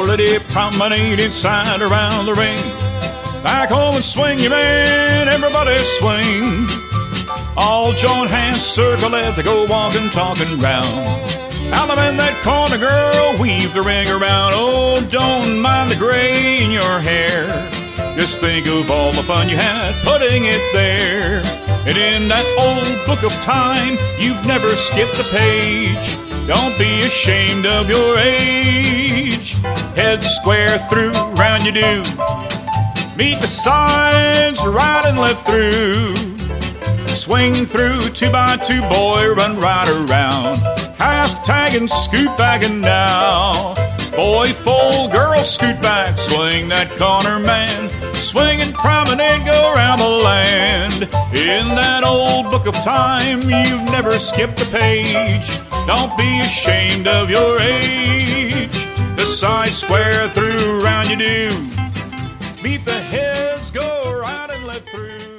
lady promenade inside around the ring. Back home and swing, you man, everybody swing. All join hands, circle left, they go walking, talking round. Out in that corner, girl, weave the ring around. Oh, don't mind the gray in your hair. Just think of all the fun you had putting it there. And in that old book of time, you've never skipped a page. Don't be ashamed of your age. Head square through, round you do. Meet the sides, right and left through. Swing through, 2 by 2, boy, run right around. Half tagging, scoot bagging now. Boy, fold, girl, scoot back. Swing that corner, man. Swing and promenade, go around the land. In that old book of time, you've never skipped a page. Don't be ashamed of your age. The side square through, round you do. Meet the heads, go right and left through.